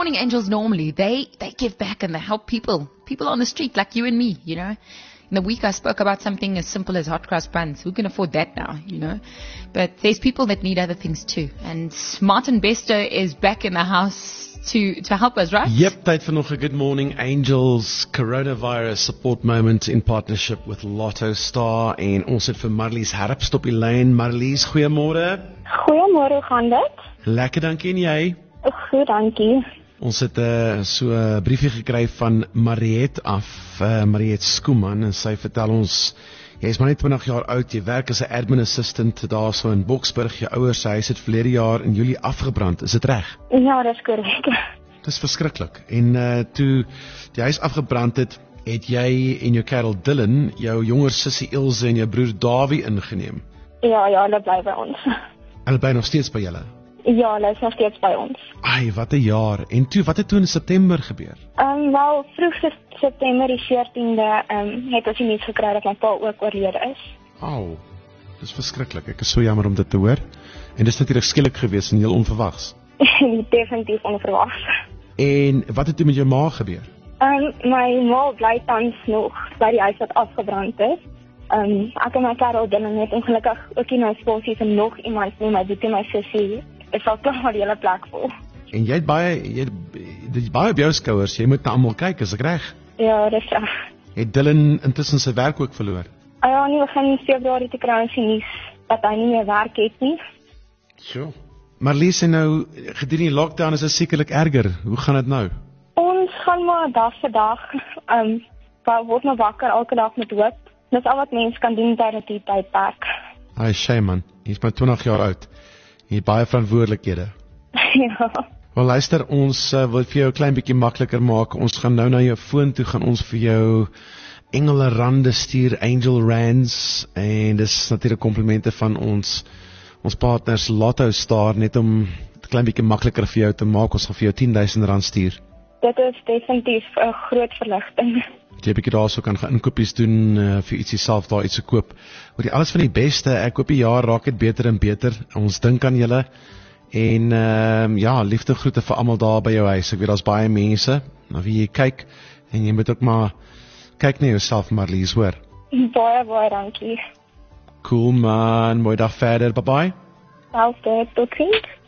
morning angels normally, they give back and they help people on the street like you and me, you know. In the week I spoke about something as simple as hot cross buns. Who can afford that now, you know? But there's people that need other things too. And Martin Bester is back in the house to help us, right? Yep, tyd vir nog 'n Good Morning Angels coronavirus support moment in partnership with Lotto Star. En ons het vir Marlies Herpst op die lyn. Marlies, goeiemôre. Goeiemôre, hoe gaan dit? Lekker, dankie, en jy? Goed, dankie. Ons het so 'n briefie gekry van Mariette af, Mariette Skooman, en sy vertel ons, jy is maar net 20 jaar oud, jy werk as 'n admin assistant daar so in Boksburg, jou ouers se huis het verlede jaar in Julie afgebrand, is dit reg? Ja, dis korrek. Dis verskriklik. En toe die huis afgebrand het jy en jou kerel Dylan, jou jonger sussie Ilse en jou broer Davie ingeneem. Ja, hulle bly by ons. Hulle bly nog steeds by julle? Ja, hulle is nog steeds by ons. Ai, wat 'n jaar. En toe, wat het toe in September gebeur? Wel, vroeg September die 14de, het ons die nuus gekry dat my pa ook oorlede is. Au, dis verskriklik. Ek is so jammer om dit te hoor. En dis natuurlik skielik gewees en heel onverwags. Definitief onverwags. En wat het toe met jou ma gebeur? My ma bly tans nog by die huis wat afgebrand is. Ek en my kerel Dylan het ongelukkig ook nie nou spasie vir nog iemand nie, my boetie, my sussie. Dit sal klaar die hele plek vol. En jy het baie op jou skouers, jy moet na almal kyk, is ek reg? Ja, dis reg. Het Dylan intussen sy werk ook verloor? Ja, nie begin Februarie te kry ons die nuus dat hy nie meer werk het nie. Sjoe. Marlies, en nou, gedurende die lockdown is dit sekerlik erger. Hoe gaan dit nou? Ons gaan maar dag vir dag, word maar wakker elke dag met hoop. Dis al wat mens kan doen tydens die tydperk. Ai, shame man, jy is maar 20 jaar oud. Jy het baie verantwoordelikhede. Ja. Wel luister, ons wil vir jou 'n klein bietjie makliker maak. Ons gaan nou na jou foon toe, gaan ons vir jou engele rande stuur, Angel Rands, en dis natuurlik komplimente van ons partners Lotto Star, net om 'n klein bietjie makliker vir jou te maak. Ons gaan vir jou R10,000 stuur. Dit is definitief 'n groot verligting. Jy 'n bietjie daarso kan gaan inkopies doen, vir ietsie self daar iets te koop. Hoor jy, alles van die beste. Ek hoop die jaar raak dit beter en beter. Ons dink aan julle. En ja, liefde groete vir almal daar by jou huis. Ek weet daar's baie mense na wie jy kyk, en jy moet ook maar kyk na jouself, Marlies, hoor. Baie dankie. Cool man, mooi dag verder. Bye bye. Tot ziens.